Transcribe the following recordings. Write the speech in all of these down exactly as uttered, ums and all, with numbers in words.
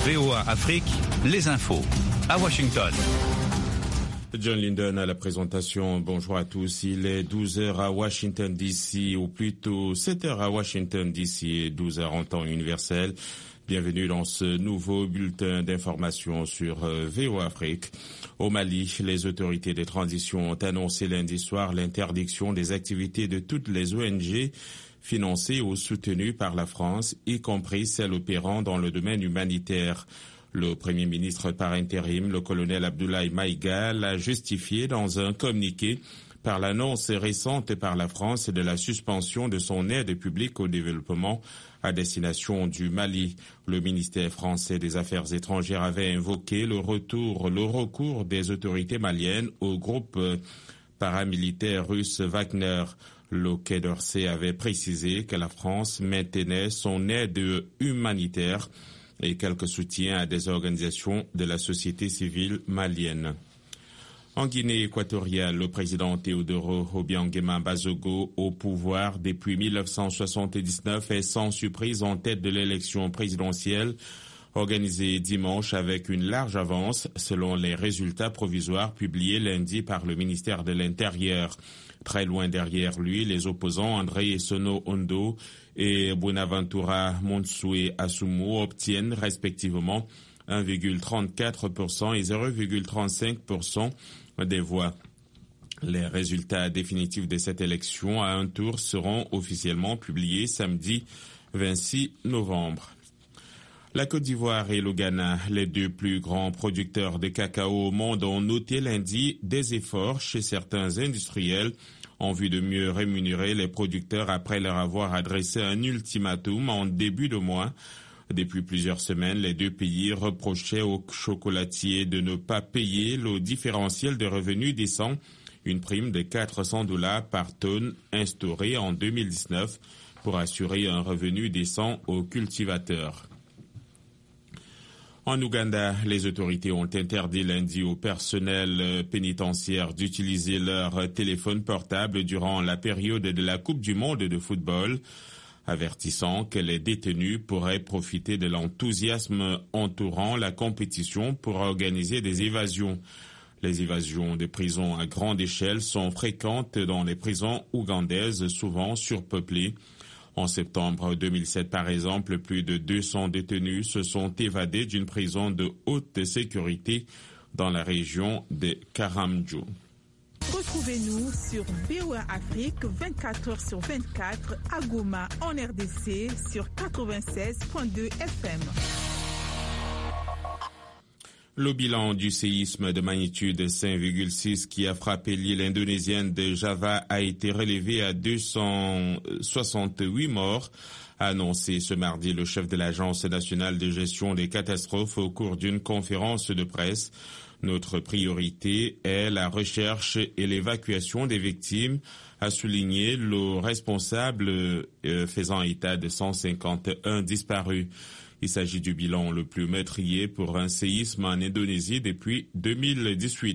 V O A Afrique, les infos à Washington. John Linden à la présentation. Bonjour à tous. Il est douze heures à Washington D C, ou plutôt sept heures à Washington D C et douze heures en temps universel. Bienvenue dans ce nouveau bulletin d'information sur V O A Afrique. Au Mali, les autorités de transition ont annoncé lundi soir l'interdiction des activités de toutes les O N G financées ou soutenues par la France, y compris celles opérant dans le domaine humanitaire. Le Premier ministre par intérim, le colonel Abdoulaye Maïga, l'a justifié dans un communiqué par l'annonce récente par la France de la suspension de son aide publique au développement à destination du Mali. Le ministère français des Affaires étrangères avait invoqué le retour, le recours des autorités maliennes au groupe paramilitaire russe Wagner. Le Quai d'Orsay avait précisé que la France maintenait son aide humanitaire et quelques soutiens à des organisations de la société civile malienne. En Guinée équatoriale, le président Teodoro Obiang Bazogo, au pouvoir depuis mille neuf cent soixante-dix-neuf, est sans surprise en tête de l'élection présidentielle organisée dimanche avec une large avance selon les résultats provisoires publiés lundi par le ministère de l'Intérieur. Très loin derrière lui, les opposants André Sono Ondo et Bonaventura Monsue Asumu obtiennent respectivement un virgule trente-quatre pour cent et zéro virgule trente-cinq pour cent des voix. Les résultats définitifs de cette élection à un tour seront officiellement publiés samedi vingt-six novembre. La Côte d'Ivoire et le Ghana, les deux plus grands producteurs de cacao au monde, ont noté lundi des efforts chez certains industriels en vue de mieux rémunérer les producteurs après leur avoir adressé un ultimatum en début de mois. Depuis plusieurs semaines, les deux pays reprochaient aux chocolatiers de ne pas payer le différentiel de revenus décent, une prime de quatre cents dollars par tonne instaurée en deux mille dix-neuf pour assurer un revenu décent aux cultivateurs. En Ouganda, les autorités ont interdit lundi au personnel pénitentiaire d'utiliser leur téléphone portable durant la période de la Coupe du monde de football, avertissant que les détenus pourraient profiter de l'enthousiasme entourant la compétition pour organiser des évasions. Les évasions de prisons à grande échelle sont fréquentes dans les prisons ougandaises, souvent surpeuplées. En septembre deux mille sept, par exemple, plus de deux cents détenus se sont évadés d'une prison de haute sécurité dans la région de Karamdjo. Retrouvez-nous sur V O A Afrique vingt-quatre heures sur vingt-quatre à Goma en R D C sur quatre-vingt-seize virgule deux F M. Le bilan du séisme de magnitude cinq virgule six qui a frappé l'île indonésienne de Java a été relevé à deux cent soixante-huit morts, a annoncé ce mardi le chef de l'Agence nationale de gestion des catastrophes au cours d'une conférence de presse. Notre priorité est la recherche et l'évacuation des victimes, a souligné le responsable euh, faisant état de cent cinquante et un disparus. Il s'agit du bilan le plus meurtrier pour un séisme en Indonésie depuis deux mille dix-huit.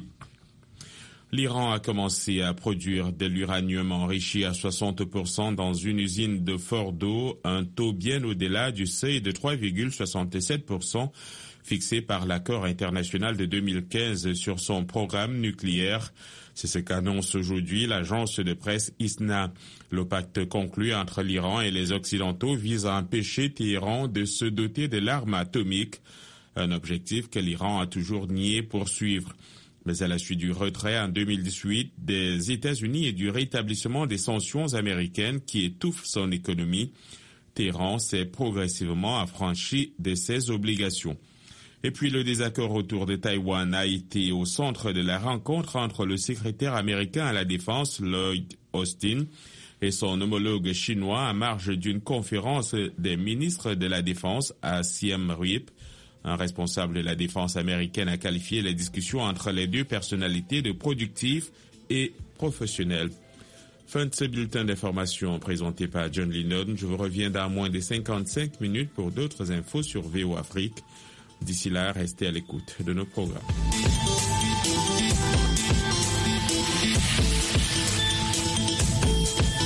L'Iran a commencé à produire de l'uranium enrichi à soixante pour cent dans une usine de Fordo, un taux bien au-delà du seuil de trois virgule soixante-sept pour cent fixé par l'accord international de deux mille quinze sur son programme nucléaire. C'est ce qu'annonce aujourd'hui l'agence de presse I S N A. Le pacte conclu entre l'Iran et les Occidentaux vise à empêcher Téhéran de se doter de l'arme atomique, un objectif que l'Iran a toujours nié poursuivre. Mais à la suite du retrait en deux mille dix-huit des États-Unis et du rétablissement des sanctions américaines qui étouffent son économie, Téhéran s'est progressivement affranchi de ses obligations. Et puis le désaccord autour de Taïwan a été au centre de la rencontre entre le secrétaire américain à la Défense, Lloyd Austin, et son homologue chinois en marge d'une conférence des ministres de la Défense à Siem Reap. Un responsable de la défense américaine a qualifié les discussions entre les deux personnalités de productives et professionnelles. Fin de ce bulletin d'information présenté par John Linden. Je vous reviens dans moins de cinquante-cinq minutes pour d'autres infos sur V O Afrique. D'ici là, restez à l'écoute de nos programmes.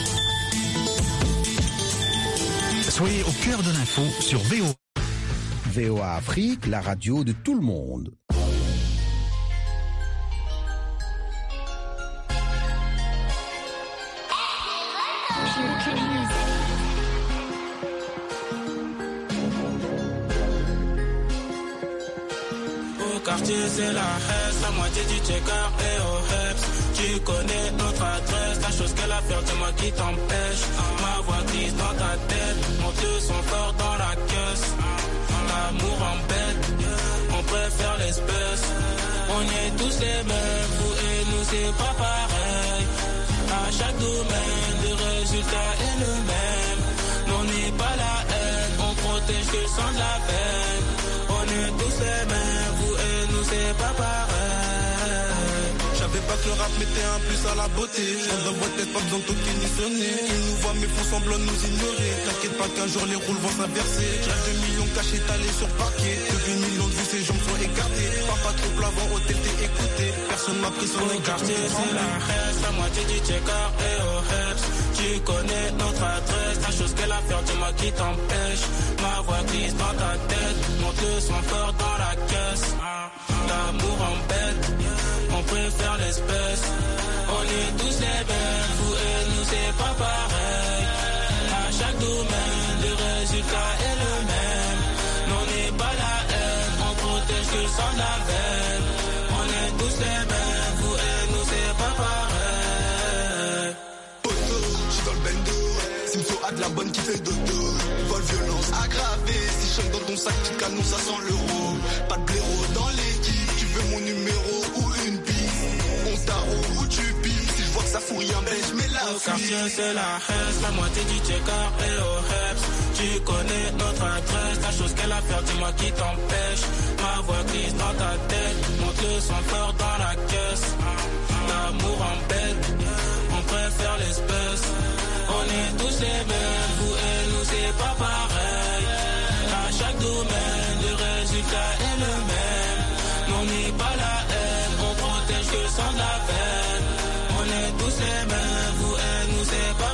Soyez au cœur de l'info sur V O A. V O A Afrique, la radio de tout le monde. Quartier c'est la Hesse, la moitié du checker et au Heps. Tu connais notre adresse, la chose qu'elle a fait, dis-moi qui t'empêche. Ma voix glisse dans ta tête, mon deux sont forts dans la caisse. L'amour embête, on préfère l'espèce. On est tous les mêmes, vous et nous c'est pas pareil. À chaque domaine, le résultat est le même. On n'est pas la haine, on protège que le sang de la veine. On est tous les mêmes, vous et nous c'est pas pareil. J'avais pas que le rap mettait un plus à la beauté. On dans votre tête, pas besoin de toquer ni sonner. Ils nous voient mais font semblant de nous ignorer. T'inquiète pas qu'un jour les rôles vont s'inverser. J'rêve de millions cachés étalés sur parquet. Depuis millions de vues, ses jambes sont écartées. Papa trop plavant, hôtel t'es écouté. Personne m'a pris son au quartier c'est la Hesse, la moitié du checker et au Heps. Tu connais notre adresse, la chose qu'elle a fait, dis-moi qui t'empêche. Ma voix glisse dans ta tête, monte le son fort dans la caisse. L'amour embête, on préfère l'espèce. On est tous les mêmes, vous et nous c'est pas pareil. À chaque domaine, le résultat est le même. On n'est pas la haine, on protège que le sang de la veine. On est tous les mêmes, vous et nous c'est pas pareil. J'suis dans le bendo, Simso a de la bonne qui fait dodo. Vol violence aggravée, si je chante dans ton sac, tu canon, ça sent l'euro. Pas de blaireau dans l'équipe, tu veux mon numéro ou une piste. On t'arrête ou tu piles, si je vois que ça fout rien, ben je mets la au quartier c'est la Hesse, la moitié du checker et au Heps. Tu connais notre adresse, la chose qu'elle a fait, dis-moi qui t'empêche. Ma voix glisse dans ta tête, monte le son fort dans la caisse. L'amour embête, on préfère l'espèce. On est tous les mêmes, vous et nous c'est pas pareil. À chaque domaine, le résultat est le même. On n'est pas la haine, on protège que le sang de la veine. On est tous les mêmes, vous et nous c'est pas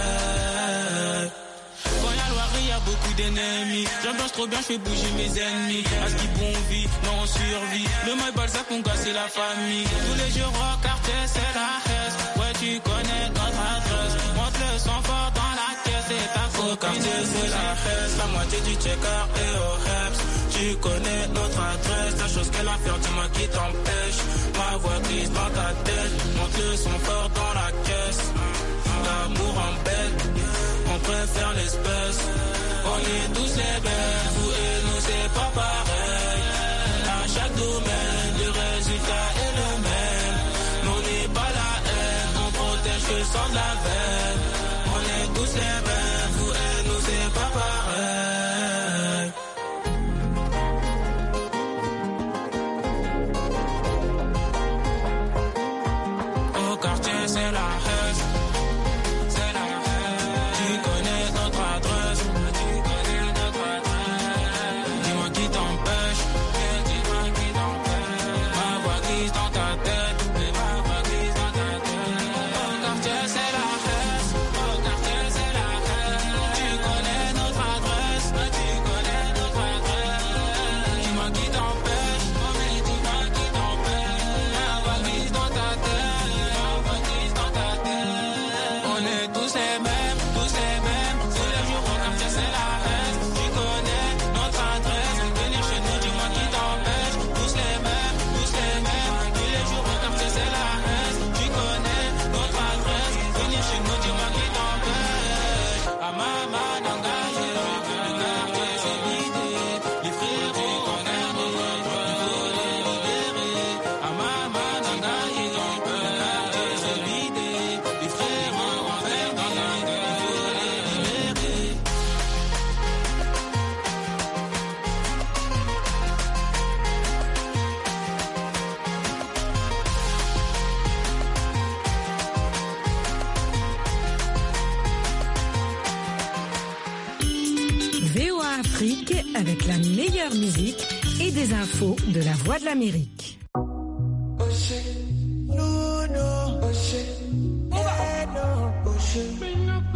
pareil. Quand y'a l'oiseau, y'a beaucoup d'ennemis. J'ambiance trop bien, j'fais bouger mes ennemis. À ce qui bon vit, non on survit. Le mail Balzac, on gasse la famille. Tous les jours au quartier, c'est la Hesse. Ouais, tu connais notre adresse. Monte le son fort dans la caisse et ta faute. Au quartier, c'est la Hesse, la moitié du checker et au Heps. Tu connais notre adresse, la chose qu'elle a fait, dis-moi qui t'empêche. Ma voix glisse dans ta tête, monte le son fort dans la caisse. L'amour embête, on préfère l'espèce. On est tous les mêmes, vous et nous c'est pas pareil. À chaque domaine, le résultat est le même. On n'est pas la haine, on protège que le sang de la veine. On est tous les mêmes, vous et nous c'est pas pareil. Au quartier c'est la Hesse. Avec la meilleure musique et des infos de la Voix de l'Amérique.